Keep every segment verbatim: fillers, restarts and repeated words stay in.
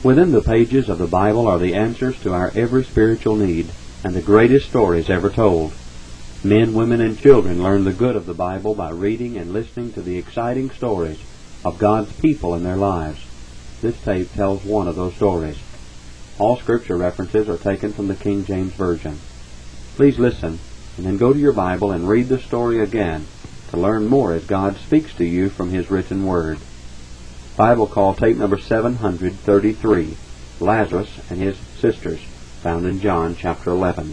Within the pages of the Bible are the answers to our every spiritual need, and the greatest stories ever told. Men, women, and children learn the good of the Bible by reading and listening to the exciting stories of God's people and their lives. This tape tells one of those stories. All scripture references are taken from the King James Version. Please listen, and then go to your Bible and read the story again to learn more as God speaks to you from His written Word. Bible Call tape number seven hundred thirty-three, Lazarus and His Sisters, found in John chapter eleven.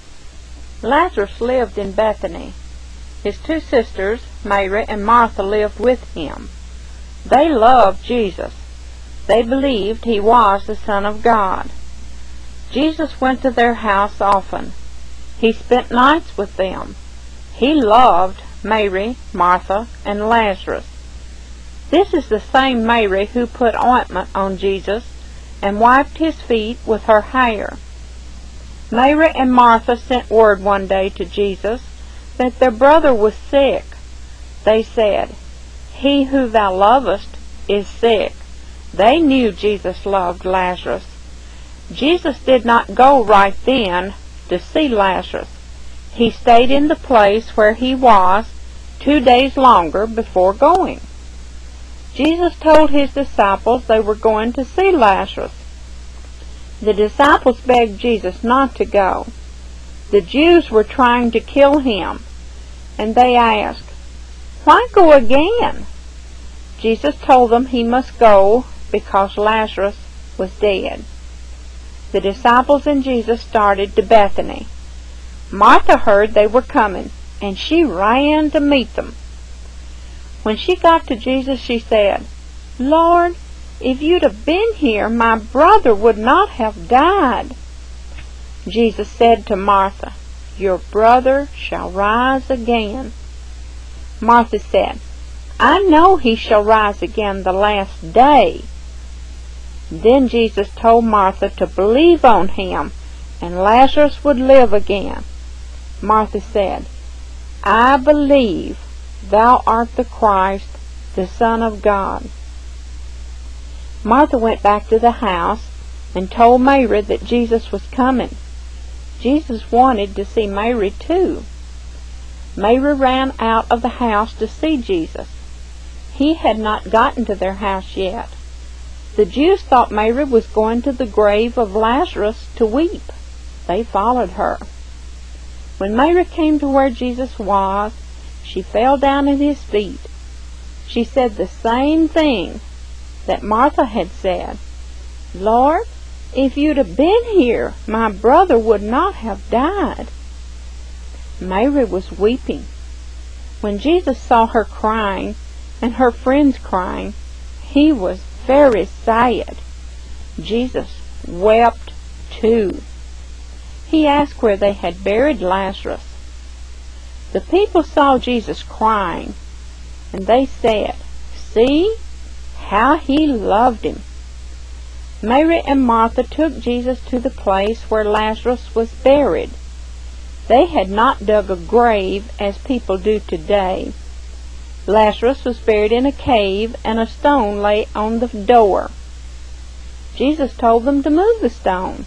Lazarus lived in Bethany. His two sisters, Mary and Martha, lived with him. They loved Jesus. They believed He was the Son of God. Jesus went to their house often. He spent nights with them. He loved Mary, Martha, and Lazarus. This is the same Mary who put ointment on Jesus and wiped His feet with her hair. Mary and Martha sent word one day to Jesus that their brother was sick. They said, "He who thou lovest is sick." They knew Jesus loved Lazarus. Jesus did not go right then to see Lazarus. He stayed in the place where he was two days longer before going. Jesus told His disciples they were going to see Lazarus. The disciples begged Jesus not to go. The Jews were trying to kill Him, and they asked, "Why go again?" Jesus told them he must go because Lazarus was dead. The disciples and Jesus started to Bethany. Martha heard they were coming, and she ran to meet them. When she got to Jesus, she said, "Lord, if you'd have been here, my brother would not have died." Jesus said to Martha, "Your brother shall rise again." Martha said, "I know he shall rise again the last day." Then Jesus told Martha to believe on Him, and Lazarus would live again. Martha said, "I believe Thou art the Christ, the Son of God." Martha went back to the house and told Mary that Jesus was coming. Jesus wanted to see Mary too. Mary ran out of the house to see Jesus. He had not gotten to their house yet. The Jews thought Mary was going to the grave of Lazarus to weep. They followed her. When Mary came to where Jesus was, she fell down at His feet. She said the same thing that Martha had said. "Lord, if you'd have been here, my brother would not have died." Mary was weeping. When Jesus saw her crying and her friends crying, He was very sad. Jesus wept too. He asked where they had buried Lazarus. The people saw Jesus crying, and they said, "See how He loved Him." Mary and Martha took Jesus to the place where Lazarus was buried. They had not dug a grave as people do today. Lazarus was buried in a cave, and a stone lay on the door. Jesus told them to move the stone.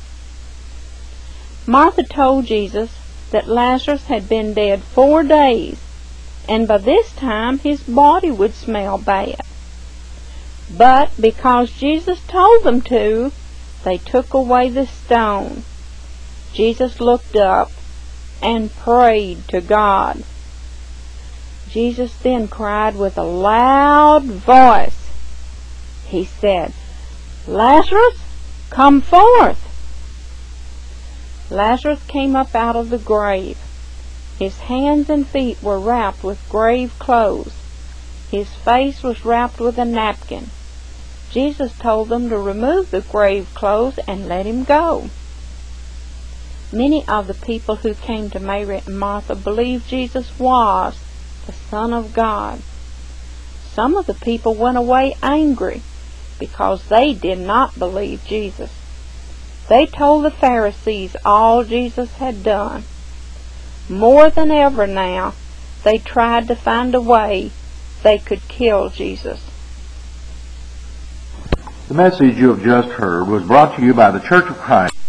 Martha told Jesus that Lazarus had been dead four days, and by this time his body would smell bad. But because Jesus told them to, they took away the stone. Jesus looked up and prayed to God. Jesus then cried with a loud voice. He said, "Lazarus, come forth." Lazarus came up out of the grave. His hands and feet were wrapped with grave clothes. His face was wrapped with a napkin. Jesus told them to remove the grave clothes and let him go. Many of the people who came to Mary and Martha believed Jesus was the Son of God. Some of the people went away angry because they did not believe Jesus. They told the Pharisees all Jesus had done. More than ever now, they tried to find a way they could kill Jesus. The message you have just heard was brought to you by the Church of Christ.